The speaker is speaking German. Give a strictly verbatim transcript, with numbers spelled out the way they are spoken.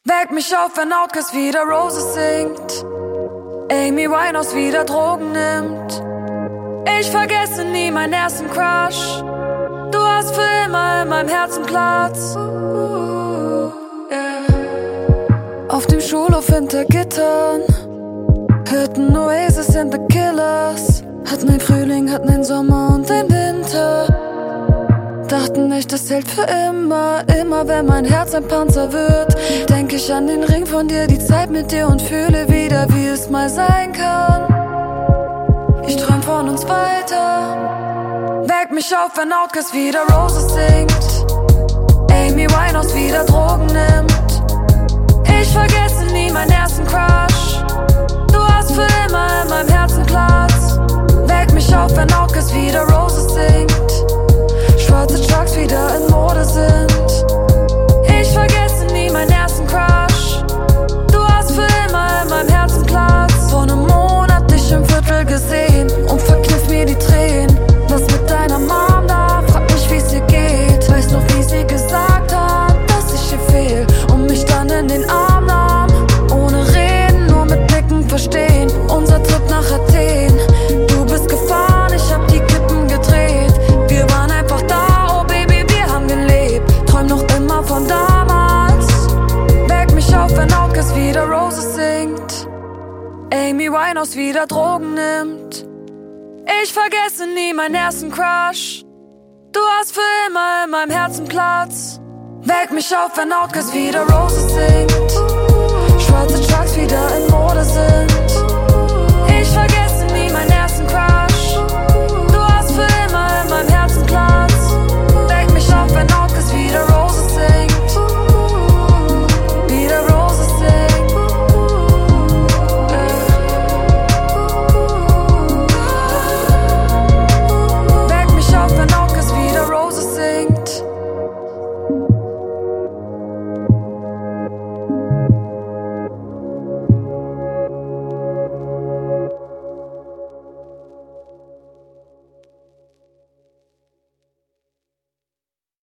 Weck mich auf, wenn Outkast wieder Roses singt, Amy Winehouse wieder Drogen nimmt. Ich vergesse nie meinen ersten Crush. Du hast für immer in meinem Herzen Platz. uh, yeah. Auf dem Schulhof hinter Gittern hörten Oasis and the Killers. Hatten ein Frühling, hatten ein Sommer und ein Winter. Dachten nicht, das hält für immer. Immer wenn mein Herz ein Panzer wird, denk ich an den Ring von dir, die Zeit mit dir und fühle wieder, wie es mal sein kann. Ich träum von uns weiter. Weck mich auf, wenn Outkast wieder Roses singt, Amy Winehouse wieder Drogen nimmt. Ich vergesse nie meinen ersten Crush. Du hast für immer in meinem Herzen Platz. Weck mich auf, wenn Outkast wieder Roses singt, schwarze Trucks wieder in Mode sind. Ich vergesse nie meinen ersten Crush. Du hast für immer in meinem Herzen Platz. Vor einem Monat dich im Viertel gesehen und verkniff mir die Tränen. Was mit deiner Mom da? Frag mich, wie's ihr geht. Weiß noch, wie sie gesagt hat, dass ich ihr fehl und mich dann in den Arm nahm. Ohne reden, nur mit Blicken verstehen. Unser Trip nach Athen. Du bist gefahren, ich hab die Kippen gedreht. Wir waren einfach da, oh Baby, wir haben gelebt. Träum noch immer von damals. Weck mich auf, wenn Outkast wieder Roses singt, Amy Winehouse wieder Drogen nimmt. Ich vergesse nie meinen ersten Crush. Du hast für immer in meinem Herzen Platz. Weck mich auf, wenn Outkast wieder Roses singt, schwarze Trucks wieder in Mode sind.